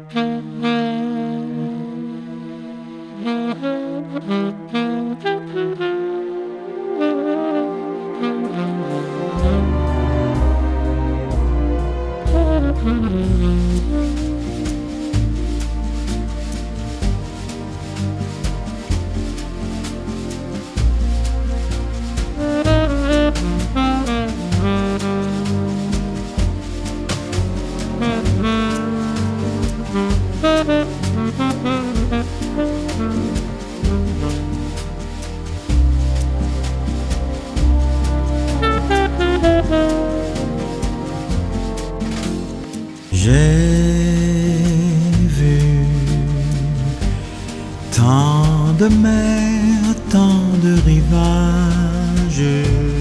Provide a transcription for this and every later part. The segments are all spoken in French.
J'ai vu tant de mers, tant de rivages,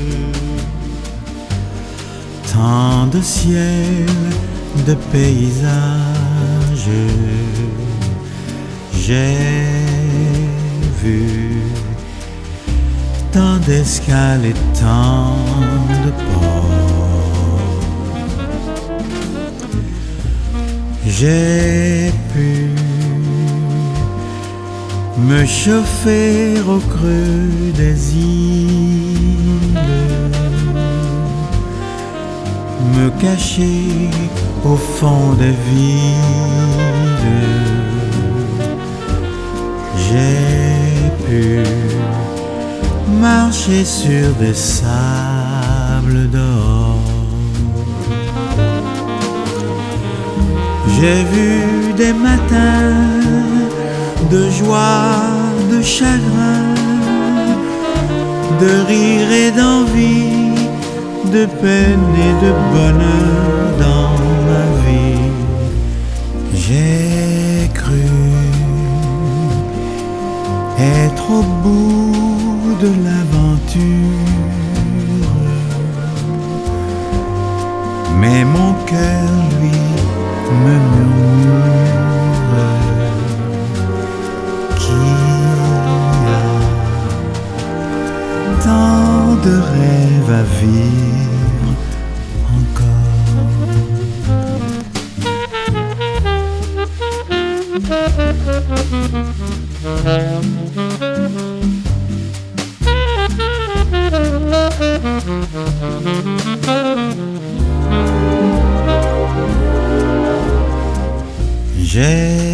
tant de ciels, de paysages. J'ai vu tant d'escales et tant de ports. J'ai pu me chauffer au creux des îles, me cacher au fond des villes. J'ai pu marcher sur des sables d'or. J'ai vu des matins de joie, de chagrin, de rire et d'envie, de peine et de bonheur dans ma vie. J'ai cru être au bout de l'aventure, mais mon cœur, lui, me murmure qu'il y a tant de rêves à vivre encore. J'ai